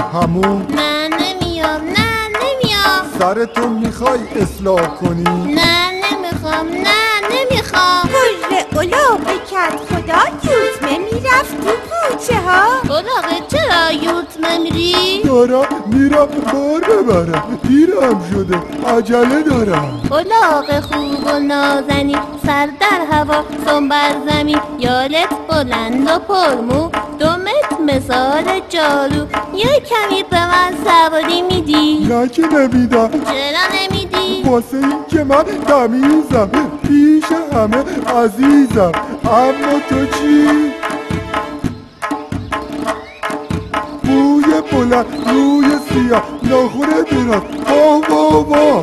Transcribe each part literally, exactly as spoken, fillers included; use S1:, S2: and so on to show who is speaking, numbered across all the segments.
S1: همون؟
S2: نه نمیام، نه نمیام.
S1: سرتو میخوای اصلاح کنی؟
S2: نه نمیخوام، نه نمیخوام.
S3: پر الاغ کت خدا یوتمه میرفت تو کوچه ها.
S2: الاغه چرا یوتمه میری؟
S1: دارم میرم بار ببرم، دیرم شده، عجله دارم.
S2: الاغ خوب و نازنی، سر در هوا سم بر زمین، یالت بلند و پرمو، دومت مثال جارو. یه کمی به من سواری میدی؟
S1: نه که نمیدم.
S2: چرا نمیدی؟
S1: واسه این که من تمیزم، پیش همه عزیزم. اما تو چی؟ موی بلند، روی سیاه، ناخون دراز، وا وا وا.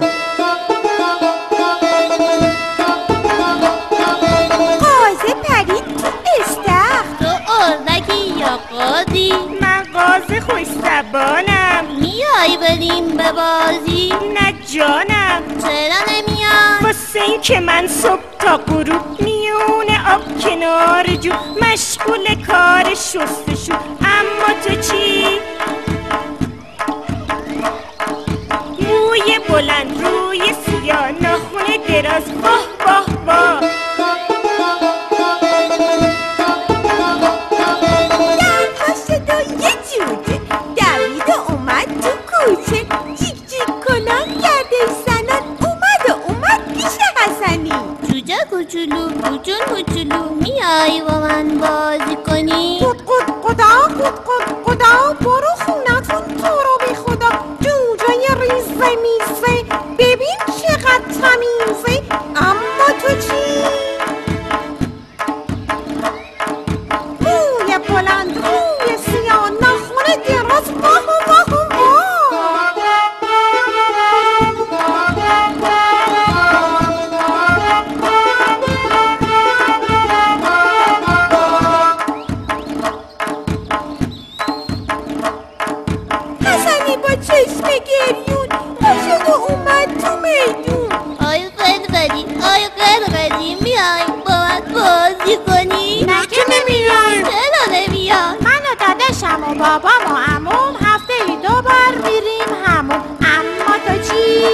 S3: قازه پرید تو استخر.
S2: تو اردکی یا قاضی؟
S3: من قازه خوش زبانم.
S2: میای بریم به بازی؟
S3: نه جانم.
S2: چرا نمیای؟
S3: واسه این که من صبح تا غروب میون آب کنار جو مشغول کار شستشو. اما تو چی؟ موی بلند، روی سیاه، ناخون دراز، واه واه واه. در پشت دو یه جوجه دوید و اومد تو کوچه، جیک جیک کنان گردش زنان اومد و اومد پیش حسنی.
S2: جوجه کوچولو، کوچول کوچولو، میای با من بازی کنی؟
S3: قد قد قدا قد قد قدا، برو خونتون تو رو بی خدا. جوجه ریزه میزه ببین چقدر تمیزه. اما تو چی؟ موی بلند، روی سیاه، ناخون دراز، واه واه واه. حسنی با چشم گریون پاشد و اومد تو میدون.
S2: آی قلقلی، آی قلقلی، میای با من بازی کنی؟
S3: نه که نمیای.
S2: چرا نمیای؟
S3: من و داداشم و بابام و عموم هفته ای دو بار میریم همون. اما تو چی؟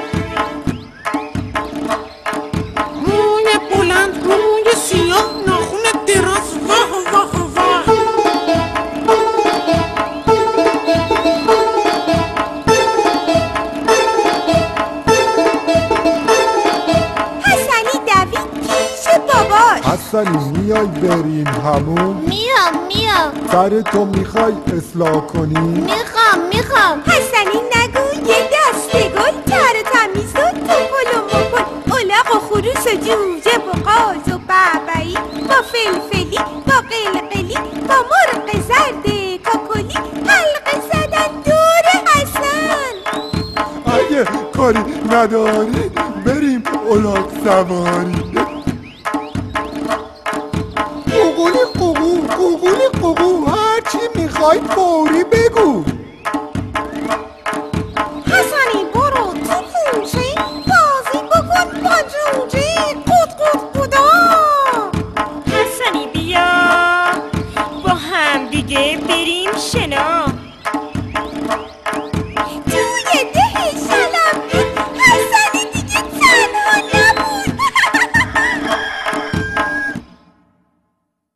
S4: موی بلند، روی سیاه، ناخون دراز، واه واه واه.
S3: حسنی دوید پیش باباش.
S1: حسنی میای بریم همون؟
S2: میام میام.
S1: سرتو میخوای اصلاح کنی؟
S2: میخوام میخوام.
S3: حسنی نگو یه دسته گل تر و تمیز و توپل و مپل، الاغ و خروس و جوجه و قاز و ببعی، با فلفلی، با قلقلی، با مرغ زرد کاکلی، حلقه زدن دور حسن.
S1: اگه کاری نداری بریم الاغ سواری. قوقولی قوقو، قوقولی قوقو، هرچی میخوای فوری بگو.